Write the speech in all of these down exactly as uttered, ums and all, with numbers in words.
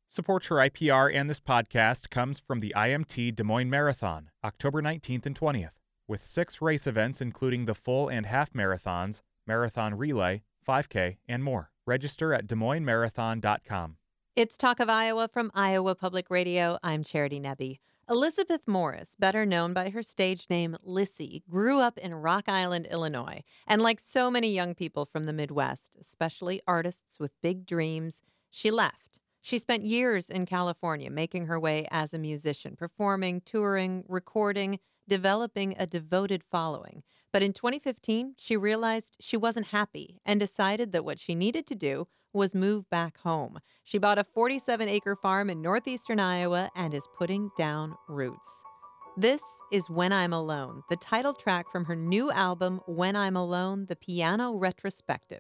Support for I P R and this podcast comes from the I M T Des Moines Marathon, October nineteenth and twentieth, with six race events including the full and half marathons, marathon relay, five K, and more. Register at des moines marathon dot com. It's Talk of Iowa from Iowa Public Radio. I'm Charity Nebbe. Elizabeth Morris, better known by her stage name Lissy, grew up in Rock Island, Illinois. And like so many young people from the Midwest, especially artists with big dreams, she left. She spent years in California making her way as a musician, performing, touring, recording, developing a devoted following. But in twenty fifteen, she realized she wasn't happy and decided that what she needed to do was move back home. She bought a forty-seven acre farm in northeastern Iowa and is putting down roots. This is When I'm Alone, the title track from her new album, When I'm Alone, the Piano Retrospective.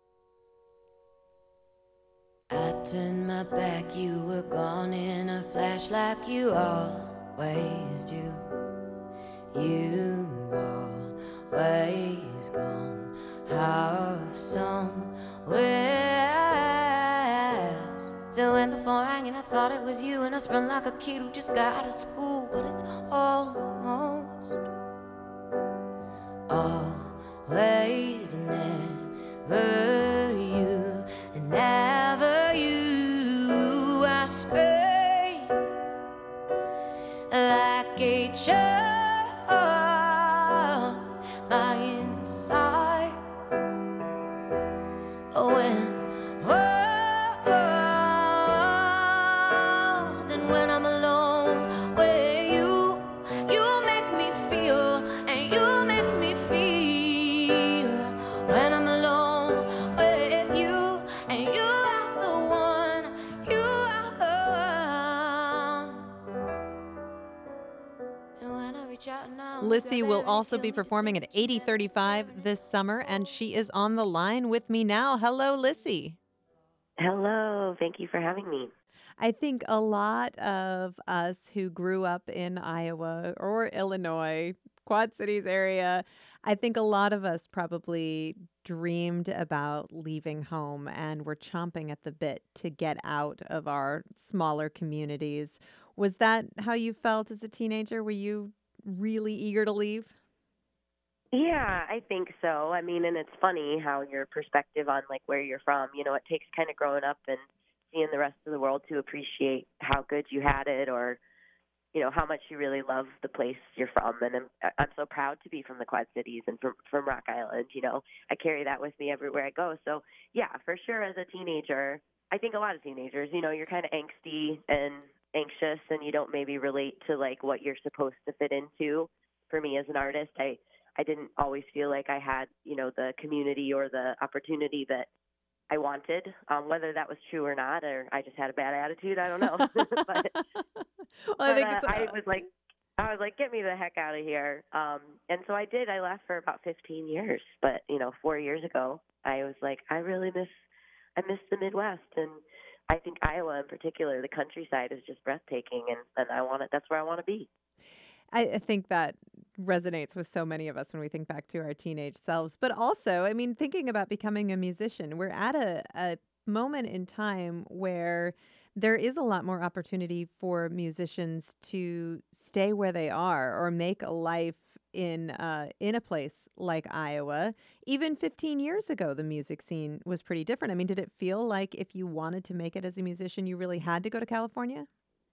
I turned my back, you were gone in a flash like you always do. You always gone half somewhere. So when the phone rang and I thought it was you, and I spun like a kid who just got out of school, but it's almost always and never you, and never you. I stray like a child, my insides when oh, then when I'm alone with you, you make me feel, and you make me feel. When I'm alone with you, and you are the one, you are the one. And when I reach out now, Lissy will also be performing at eighty thirty-five this summer, and she is on the line with me now. Hello, Lissy. Hello. Thank you for having me. I think a lot of us who grew up in Iowa or Illinois, Quad Cities area, I think a lot of us probably dreamed about leaving home and were chomping at the bit to get out of our smaller communities. Was that how you felt as a teenager? Were you really eager to leave? Yeah, I think so. I mean, and it's funny how your perspective on like where you're from, you know, it takes kind of growing up and seeing the rest of the world to appreciate how good you had it, or, you know, how much you really love the place you're from. And I'm, I'm so proud to be from the Quad Cities and from, from Rock Island. You know, I carry that with me everywhere I go. So yeah, for sure. As a teenager, I think a lot of teenagers, you know, you're kind of angsty and anxious, and you don't maybe relate to like what you're supposed to fit into. For me as an artist, I, I didn't always feel like I had, you know, the community or the opportunity that I wanted, um, whether that was true or not, or I just had a bad attitude. I don't know. but Well, I but think uh, it's, I was like, I was like, get me the heck out of here. Um, and so I did. I left for about fifteen years. But, you know, four years ago, I was like, I really miss, I miss the Midwest. And I think Iowa in particular, the countryside is just breathtaking. And, and I want it. That's where I want to be. I I think that resonates with so many of us when we think back to our teenage selves. But also, I mean, thinking about becoming a musician, we're at a, a moment in time where there is a lot more opportunity for musicians to stay where they are or make a life in uh, in a place like Iowa. Even fifteen years ago, the music scene was pretty different. I mean, did it feel like if you wanted to make it as a musician, you really had to go to California?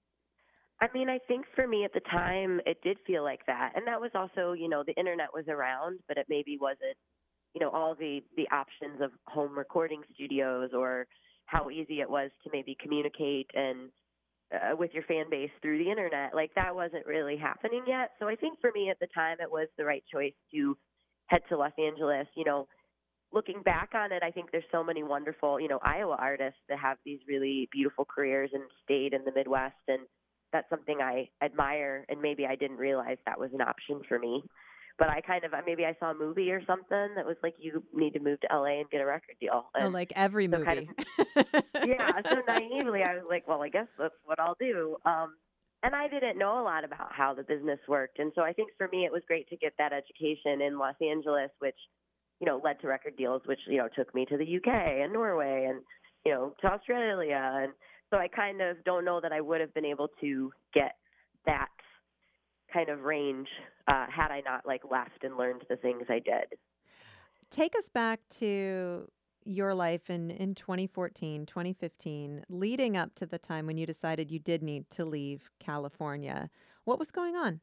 I mean, I think for me at the time, it did feel like that. And that was also, you know, the internet was around, but it maybe wasn't, you know, all the, the options of home recording studios, or how easy it was to maybe communicate and uh, with your fan base through the internet. Like, that wasn't really happening yet. So I think for me at the time, it was the right choice to head to Los Angeles. You know, looking back on it, I think there's so many wonderful, you know, Iowa artists that have these really beautiful careers and stayed in the Midwest. And that's something I admire, and maybe I didn't realize that was an option for me. But I kind of, maybe I saw a movie or something that was like, you need to move to L A and get a record deal. And Oh, like every so movie. kind of, yeah, so naively, I was like, well, I guess that's what I'll do. Um, and I didn't know a lot about how the business worked. And so I think for me, it was great to get that education in Los Angeles, which, you know, led to record deals, which, you know, took me to the U K and Norway and, you know, to Australia and So I kind of don't know that I would have been able to get that kind of range uh, had I not like left and learned the things I did. Take us back to your life in, in twenty fourteen, twenty fifteen, leading up to the time when you decided you did need to leave California. What was going on?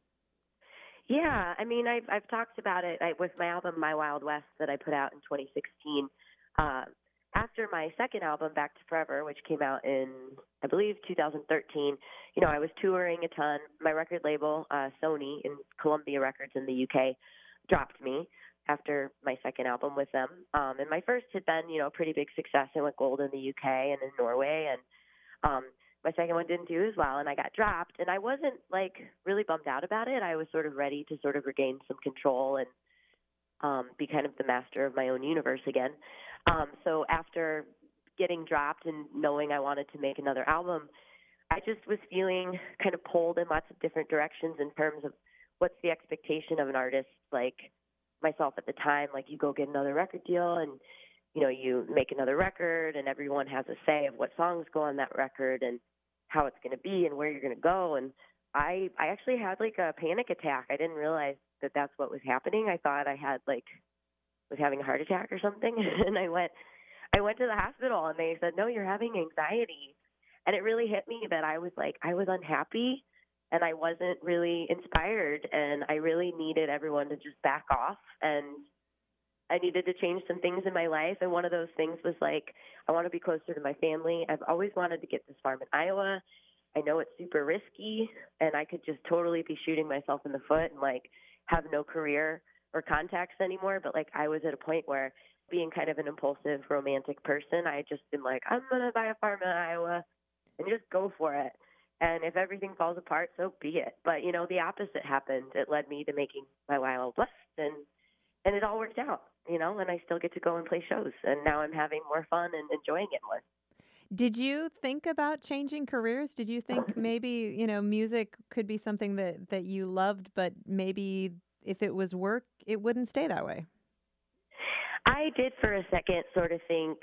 Yeah, I mean, I've I've talked about it I, with my album My Wild West that I put out in twenty sixteen. Uh, after my second album, Back to Forever, which came out in, I believe, two thousand thirteen, you know, I was touring a ton. My record label, uh, Sony in Columbia Records in the U K, dropped me after my second album with them. Um, and my first had been, you know, a pretty big success. I went gold in the U K and in Norway, and um, my second one didn't do as well, and I got dropped. And I wasn't like really bummed out about it. I was sort of ready to sort of regain some control and um, be kind of the master of my own universe again. Um, so after getting dropped and knowing I wanted to make another album, I just was feeling kind of pulled in lots of different directions in terms of what's the expectation of an artist like myself at the time. Like, you go get another record deal and, you know, you make another record and everyone has a say of what songs go on that record and how it's going to be and where you're going to go. And I, I actually had like a panic attack. I didn't realize that that's what was happening. I thought I had like, was having a heart attack or something. And I went, I went to the hospital and they said, no, you're having anxiety. And it really hit me that I was like, I was unhappy and I wasn't really inspired, and I really needed everyone to just back off, and I needed to change some things in my life. And one of those things was like, I want to be closer to my family. I've always wanted to get this farm in Iowa. I know it's super risky and I could just totally be shooting myself in the foot and like have no career or contacts anymore. But like, I was at a point where, being kind of an impulsive romantic person, I had just been like, I'm going to buy a farm in Iowa and just go for it. And if everything falls apart, so be it. But, you know, the opposite happened. It led me to making My Wild West, and and it all worked out, you know, and I still get to go and play shows. And now I'm having more fun and enjoying it more. Did you think about changing careers? Did you think maybe, you know, music could be something that, that you loved, but maybe if it was work, it wouldn't stay that way? I did for a second sort of think,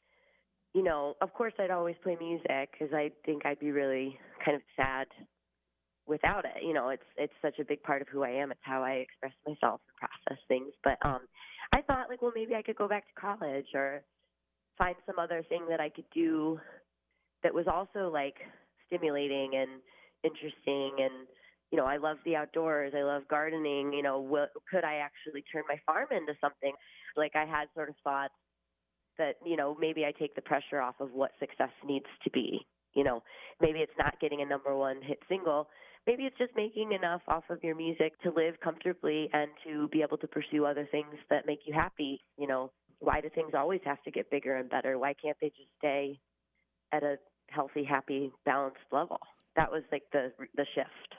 you know, of course I'd always play music because I think I'd be really kind of sad without it. You know, it's it's such a big part of who I am. It's how I express myself and process things. But um, I thought, like, well, maybe I could go back to college or find some other thing that I could do that was also, like, stimulating and interesting. And, you know, I love the outdoors. I love gardening. You know, what, could I actually turn my farm into something? Like, I had sort of thoughts that, you know, maybe I take the pressure off of what success needs to be. You know, maybe it's not getting a number one hit single. Maybe it's just making enough off of your music to live comfortably and to be able to pursue other things that make you happy. You know, why do things always have to get bigger and better? Why can't they just stay at a healthy, happy, balanced level? That was like the the shift.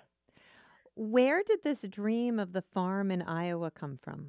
Where did this dream of the farm in Iowa come from?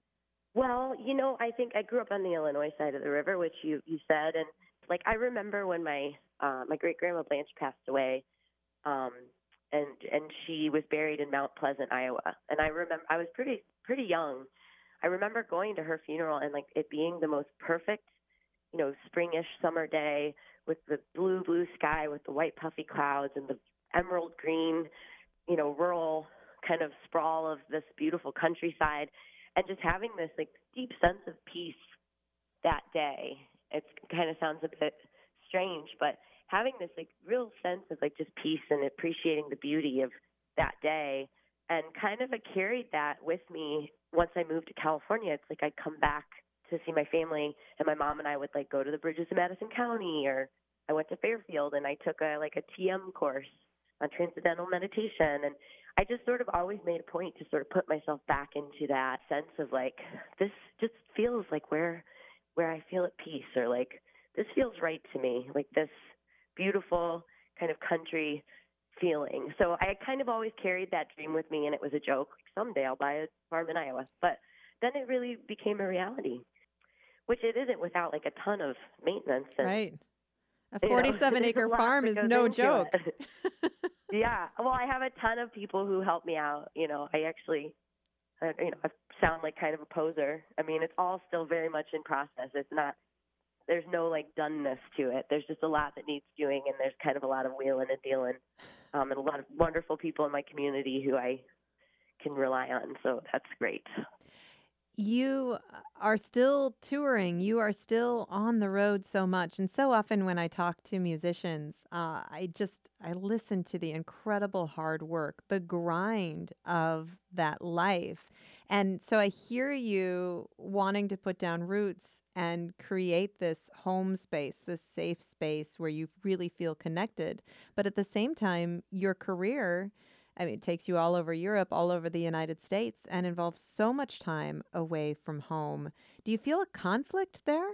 Well, you know, I think I grew up on the Illinois side of the river, which you, you said. And, like, I remember when my uh, my great-grandma Blanche passed away, um, and and she was buried in Mount Pleasant, Iowa. And I remember I was pretty pretty young. I remember going to her funeral and, like, it being the most perfect, you know, springish summer day with the blue, blue sky with the white puffy clouds and the emerald green, you know, rural kind of sprawl of this beautiful countryside. And just having this like deep sense of peace that day. It kind of sounds a bit strange, but having this like real sense of like just peace and appreciating the beauty of that day, and kind of I carried that with me once I moved to California. It's like I'd come back to see my family, and my mom and I would like go to the bridges of Madison County, or I went to Fairfield and I took a like a T M course on transcendental meditation. And I just sort of always made a point to sort of put myself back into that sense of like, this just feels like where, where I feel at peace, or like, this feels right to me, like this beautiful kind of country feeling. So I kind of always carried that dream with me, and it was a joke. Like, someday I'll buy a farm in Iowa. But then it really became a reality, which it isn't without like a ton of maintenance. And, right. A forty-seven acre you know, farm is no joke. Yeah. Well, I have a ton of people who help me out. You know, I actually, I, you know, I sound like kind of a poser. I mean, it's all still very much in process. It's not there's no like doneness to it. There's just a lot that needs doing, and there's kind of a lot of wheeling and dealing, um, and a lot of wonderful people in my community who I can rely on. So that's great. You are still touring. You are still on the road so much. And so often when I talk to musicians, uh, I just, I listen to the incredible hard work, the grind of that life. And so I hear you wanting to put down roots and create this home space, this safe space where you really feel connected. But at the same time, your career, I mean, it takes you all over Europe, all over the United States, and involves so much time away from home. Do you feel a conflict there?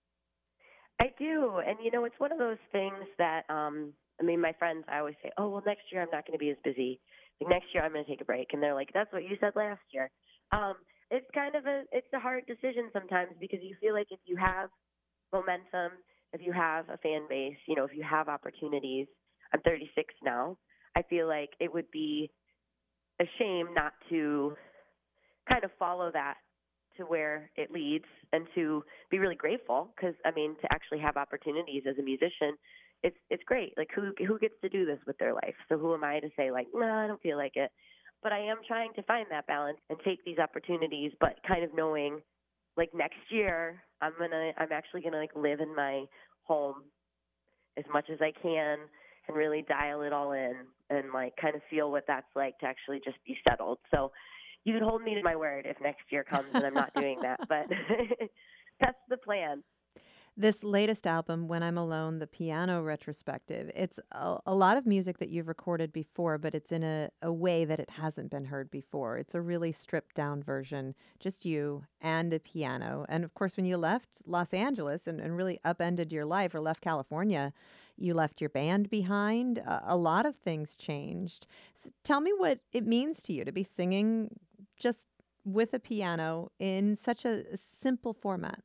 I do. And, you know, it's one of those things that, um, I mean, my friends, I always say, oh, well, next year I'm not going to be as busy. Like, next year I'm going to take a break. And they're like, that's what you said last year. Um, it's kind of a, it's a hard decision sometimes because you feel like if you have momentum, if you have a fan base, you know, if you have opportunities, I'm thirty-six now, I feel like it would be a shame not to kind of follow that to where it leads and to be really grateful because, I mean, to actually have opportunities as a musician, it's it's great. Like, who who gets to do this with their life? So who am I to say, like, no, I don't feel like it. But I am trying to find that balance and take these opportunities, but kind of knowing, like, next year I'm gonna I'm actually gonna like live in my home as much as I can and really dial it all in and like kind of feel what that's like to actually just be settled. So you could hold me to my word if next year comes and I'm not doing that, but that's the plan. This latest album, When I'm Alone, the piano retrospective, it's a, a lot of music that you've recorded before, but it's in a, a way that it hasn't been heard before. It's a really stripped down version, just you and a piano. And of course, when you left Los Angeles and, and really upended your life or left California, you left your band behind. Uh, a lot of things changed. So tell me what it means to you to be singing just with a piano in such a simple format.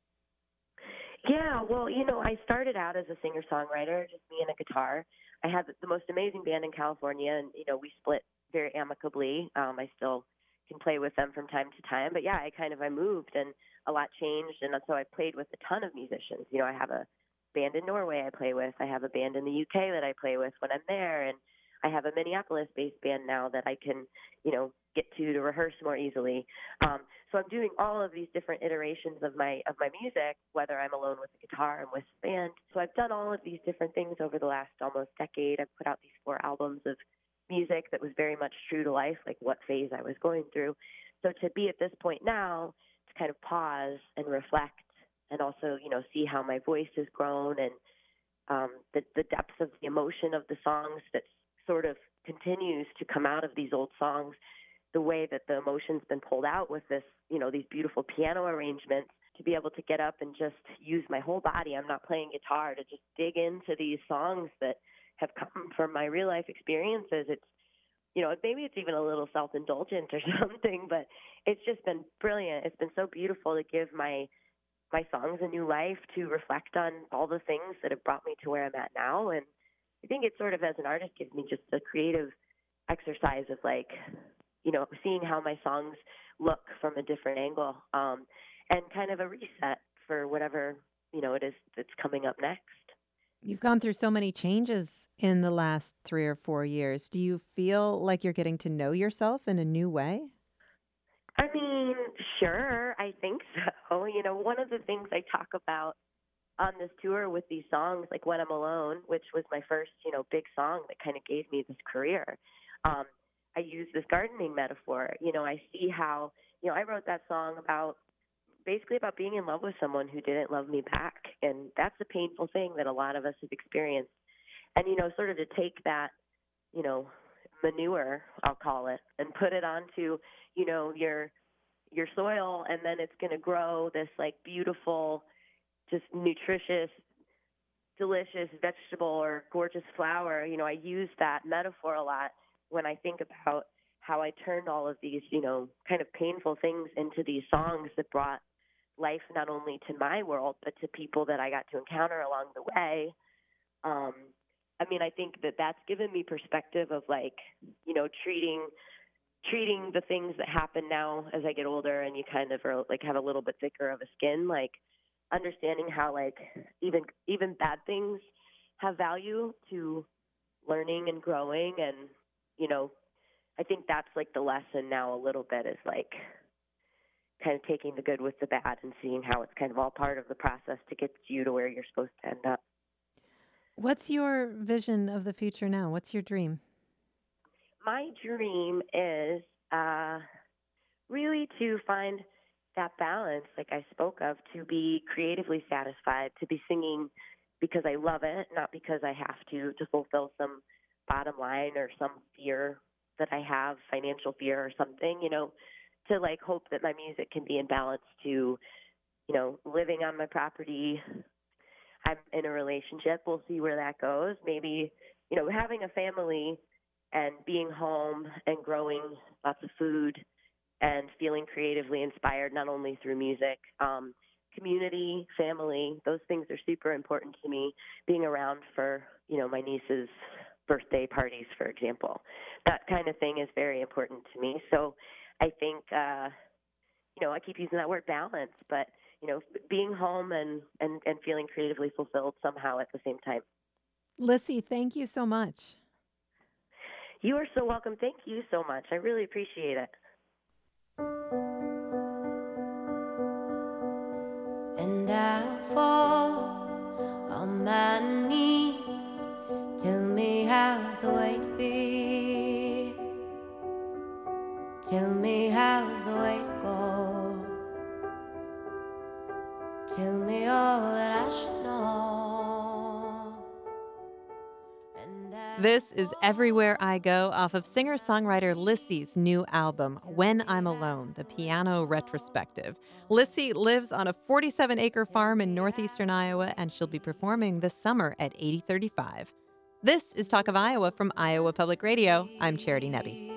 Yeah, well, you know, I started out as a singer-songwriter, just me and a guitar. I had the most amazing band in California, and, you know, we split very amicably. Um, I still can play with them from time to time. But, yeah, I kind of, I moved, and a lot changed, and so I played with a ton of musicians. You know, I have a band in Norway I play with. I have a band in the U K that I play with when I'm there, and I have a Minneapolis-based band now that I can, you know, get to to rehearse more easily. Um, so I'm doing all of these different iterations of my of my music, whether I'm alone with the guitar and with the band. So I've done all of these different things over the last almost decade. I've put out these four albums of music that was very much true to life, like what phase I was going through. So to be at this point now, to kind of pause and reflect and also, you know, see how my voice has grown and um, the, the depth of the emotion of the songs that sort of continues to come out of these old songs, the way that the emotion's been pulled out with this, you know, these beautiful piano arrangements, to be able to get up and just use my whole body. I'm not playing guitar, to just dig into these songs that have come from my real life experiences. It's, you know, maybe it's even a little self-indulgent or something, but it's just been brilliant. It's been so beautiful to give my my songs a new life, to reflect on all the things that have brought me to where I'm at now. And I think it sort of, as an artist, gives me just a creative exercise of like, you know, seeing how my songs look from a different angle, um, and kind of a reset for whatever, you know, it is that's coming up next. You've gone through so many changes in the last three or four years. Do you feel like you're getting to know yourself in a new way? I mean, sure, I think so. You know, one of the things I talk about on this tour with these songs, like When I'm Alone, which was my first, you know, big song that kind of gave me this career, um, I use this gardening metaphor. You know, I see how, you know, I wrote that song about basically about being in love with someone who didn't love me back. And that's a painful thing that a lot of us have experienced. And, you know, sort of to take that, you know, manure, I'll call it, and put it onto, you know, your your soil, and then it's going to grow this like beautiful, just nutritious, delicious vegetable or gorgeous flower. You know, I use that metaphor a lot when I think about how I turned all of these, you know, kind of painful things into these songs that brought life not only to my world, but to people that I got to encounter along the way. Um, I mean, I think that that's given me perspective of like, you know, treating treating the things that happen now as I get older and you kind of are like have a little bit thicker of a skin. Like, understanding how like even even bad things have value to learning and growing. And, you know, I think that's like the lesson now a little bit is like kind of taking the good with the bad and seeing how it's kind of all part of the process to get you to where you're supposed to end up. What's your vision of the future now? What's your dream? My dream is uh, really to find that balance, like I spoke of, to be creatively satisfied, to be singing because I love it, not because I have to, to fulfill some bottom line or some fear that I have, financial fear or something, you know, to like hope that my music can be in balance to, you know, living on my property. I'm in a relationship. We'll see where that goes. Maybe, you know, having a family and being home and growing lots of food and feeling creatively inspired, not only through music, um, community, family, those things are super important to me. Being around for, you know, my niece's birthday parties, for example, that kind of thing is very important to me. So I think, uh, you know, I keep using that word balance, but, you know, being home and, and, and feeling creatively fulfilled somehow at the same time. Lissy, thank you so much. You are so welcome. Thank you so much. I really appreciate it. And I fall on my knees. Tell me how's the way to be. Tell me how's the way to go. Tell me all that I should know. And I This is Everywhere I Go off of singer-songwriter Lissy's new album, When I'm Alone, the piano retrospective. Lissy lives on a forty-seven acre farm in northeastern Iowa, and she'll be performing this summer at eighty thirty-five. This is Talk of Iowa from Iowa Public Radio. I'm Charity Nebbe.